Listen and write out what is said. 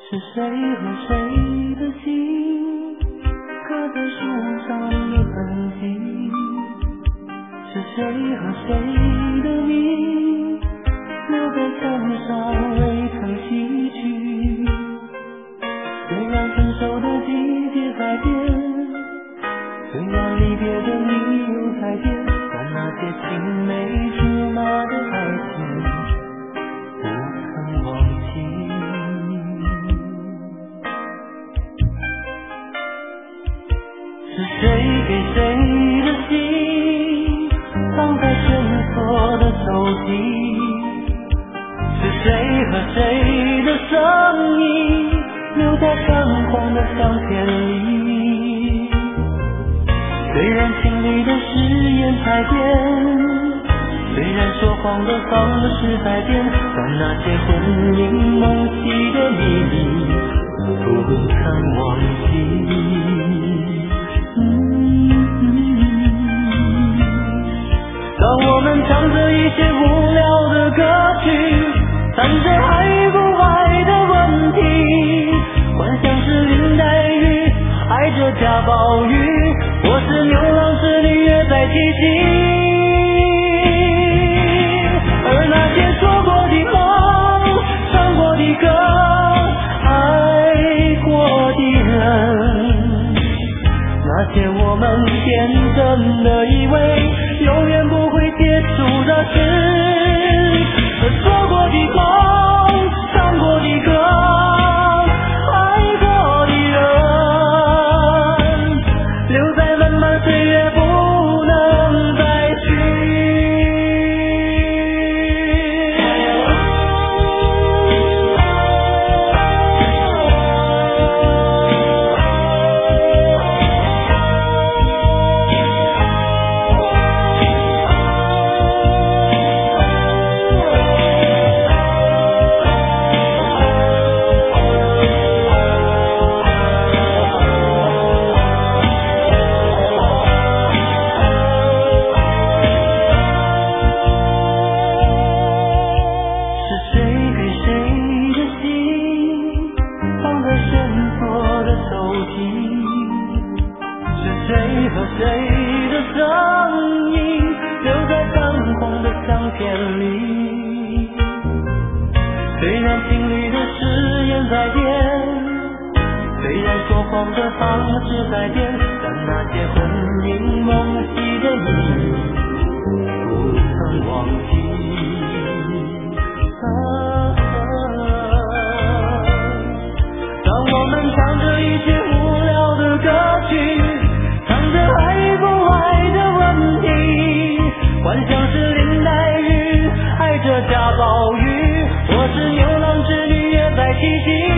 是谁和谁的心刻在树上的痕迹？是谁和谁的名留在墙上未曾洗去？虽然分手的季节在变，虽然离别的理由在变，但那些青梅竹马的爱情不曾忘记。是谁给谁的心放在深锁的抽屉？是谁和谁的声音留在泛黄的相片里？虽然情侣的誓言在变，虽然说谎的方式在变，但那些魂萦梦系的秘密不曾忘记。当我们唱着一些无聊的歌曲，谈着爱不爱的问题，幻想是林黛玉爱着贾宝玉，或是牛郎织女约在七夕。而那些说过的梦，唱过的歌，爱过的人，那些我们天真的以为永远不会结束的事，说过的梦，唱过的歌，爱过的人，留在漫漫岁月不能再续。虽然情侣的誓言在变，虽然说谎的方式在变，但那些魂萦梦系的你不曾忘记。当我们唱着一些无聊的歌曲，唱着爱不爱的问题，幻想是林黛玉爱着贾宝玉，或是牛郎织女约在七夕。